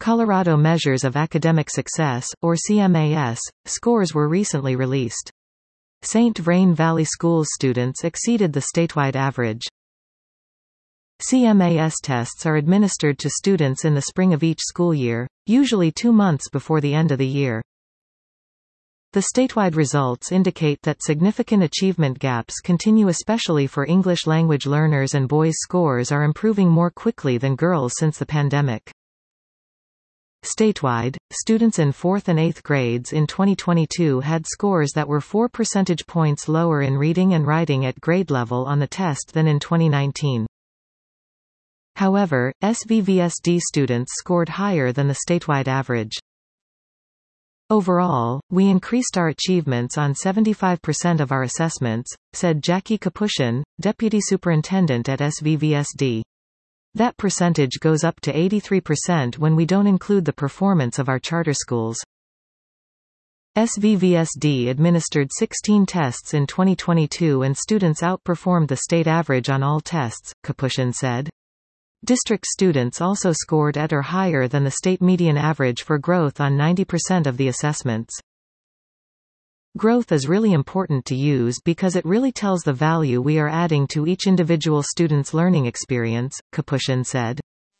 Colorado Measures of Academic Success, or CMAS, scores were recently released. St. Vrain Valley Schools students exceeded the statewide average. CMAS tests are administered to students in the spring of each school year, usually 2 months before the end of the year. The statewide results indicate that significant achievement gaps continue, especially for English language learners, and boys' scores are improving more quickly than girls since the pandemic. Statewide, students in 4th and 8th grades in 2022 had scores that were 4 percentage points lower in reading and writing at grade level on the test than in 2019. However, SVVSD students scored higher than the statewide average. Overall, we increased our achievements on 75% of our assessments, said Jackie Kapushin, Deputy Superintendent at SVVSD. That percentage goes up to 83% when we don't include the performance of our charter schools. SVVSD administered 16 tests in 2022 and students outperformed the state average on all tests, Kapushin said. District students also scored at or higher than the state median average for growth on 90% of the assessments. Growth is really important to use because it really tells the value we are adding to each individual student's learning experience, Kapushin said.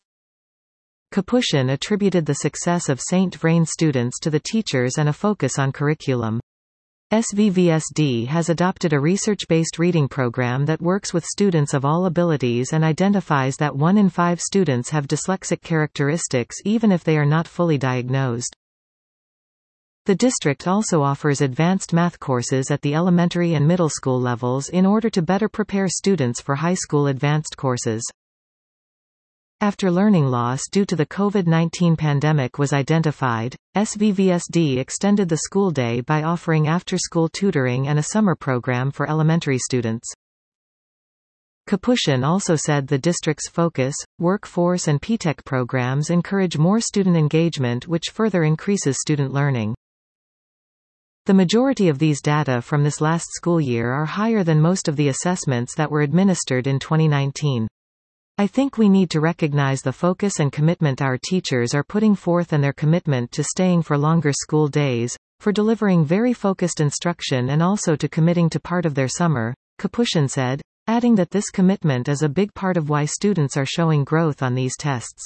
Kapushin attributed the success of St. Vrain students to the teachers and a focus on curriculum. SVVSD has adopted a research-based reading program that works with students of all abilities and identifies that 1 in 5 students have dyslexic characteristics even if they are not fully diagnosed. The district also offers advanced math courses at the elementary and middle school levels in order to better prepare students for high school advanced courses. After learning loss due to the COVID-19 pandemic was identified, SVVSD extended the school day by offering after-school tutoring and a summer program for elementary students. Kapushin also said the district's focus, workforce and P-TECH programs encourage more student engagement, which further increases student learning. The majority of these data from this last school year are higher than most of the assessments that were administered in 2019. I think we need to recognize the focus and commitment our teachers are putting forth and their commitment to staying for longer school days, for delivering very focused instruction and also to committing to part of their summer, Kapushin said, adding that this commitment is a big part of why students are showing growth on these tests.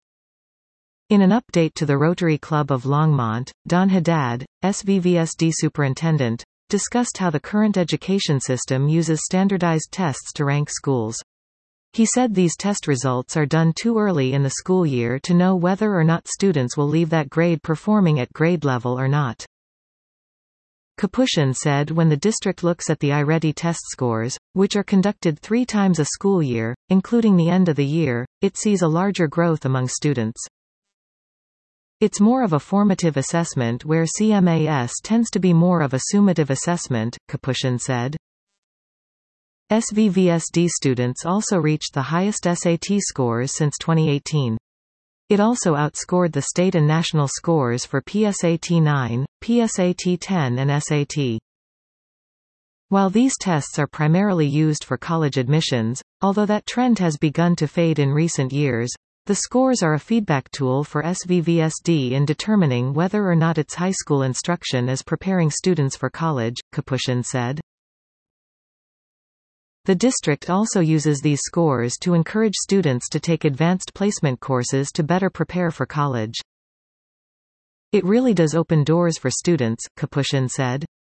In an update to the Rotary Club of Longmont, Don Haddad, SVVSD superintendent, discussed how the current education system uses standardized tests to rank schools. He said these test results are done too early in the school year to know whether or not students will leave that grade performing at grade level or not. Kapushin said when the district looks at the iReady test scores, which are conducted 3 times a school year, including the end of the year, it sees a larger growth among students. It's more of a formative assessment where CMAS tends to be more of a summative assessment, Kapushin said. SVVSD students also reached the highest SAT scores since 2018. It also outscored the state and national scores for PSAT 9, PSAT 10 and SAT. While these tests are primarily used for college admissions, although that trend has begun to fade in recent years, the scores are a feedback tool for SVVSD in determining whether or not its high school instruction is preparing students for college, Kapushin said. The district also uses these scores to encourage students to take advanced placement courses to better prepare for college. It really does open doors for students, Kapushin said.